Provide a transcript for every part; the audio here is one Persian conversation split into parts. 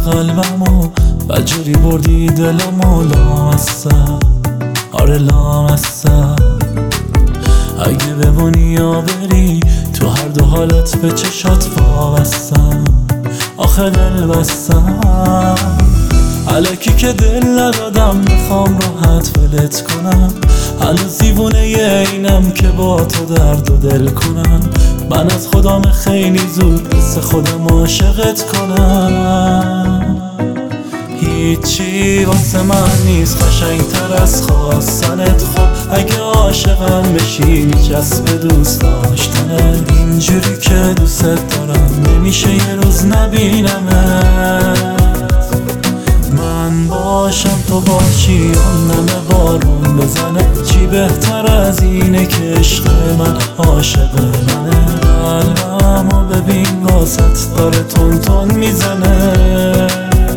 قلبمو و جوری بردی دلمو لامصب، آره لامصب. اگه بمونی یا بری تو هر دو حالت به چشات وابستم، آخه دل بستم. الکی که دل ندادم میخوام راحت ولت کنم، هنوز دیوونه اینم که با تو درد و دل کنم. من از خودم خیلی زود مثل خودم عاشقت کنم. هیچی واسه من نیست قشنگتر از خواستنت. خب اگه عاشقم بشی میچسبه دوست داشتنت. اینجوری که دوست دارم نمیشه یه روز نبینمت. من باشم تو باشی اون نمه بارون بزنه، چی بهتر از اینه که عشق من عاشق منه. قلبمو ببین واسط داره تون تون میزنه.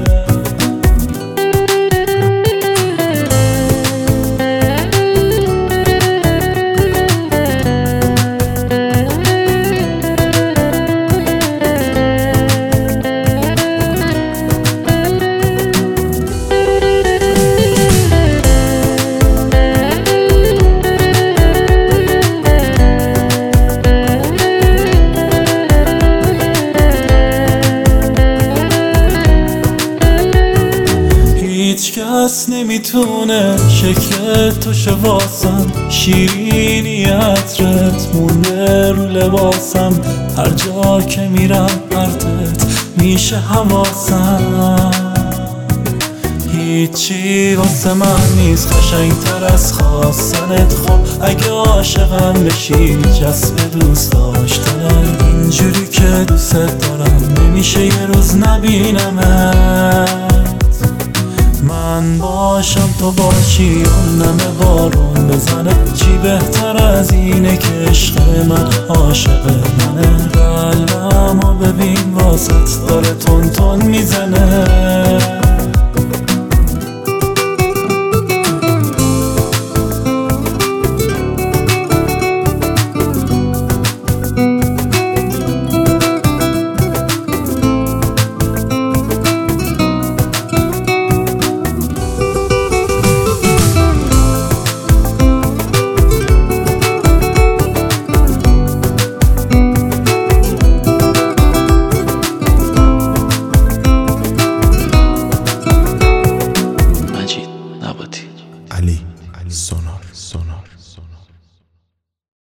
هیچ کس نمیتونه شکل تو شه واسم، شیرینی عطرت مونده رو لباسم. هر جا که میرم پرتت میشه حواسم. هیچی واسه من نیست قشنگتر از خواستنت. خب اگه عاشقم بشی میچسبه دوست داشتنت. اینجوری که دوست دارم نمیشه یه روز نبینمت. من باشم تو باشی اون نمه بارون بزنه، چی بهتر از اینه که عشق من عاشق منه. قلبمو ببین واسط داره تون تون میزنه. علی سونار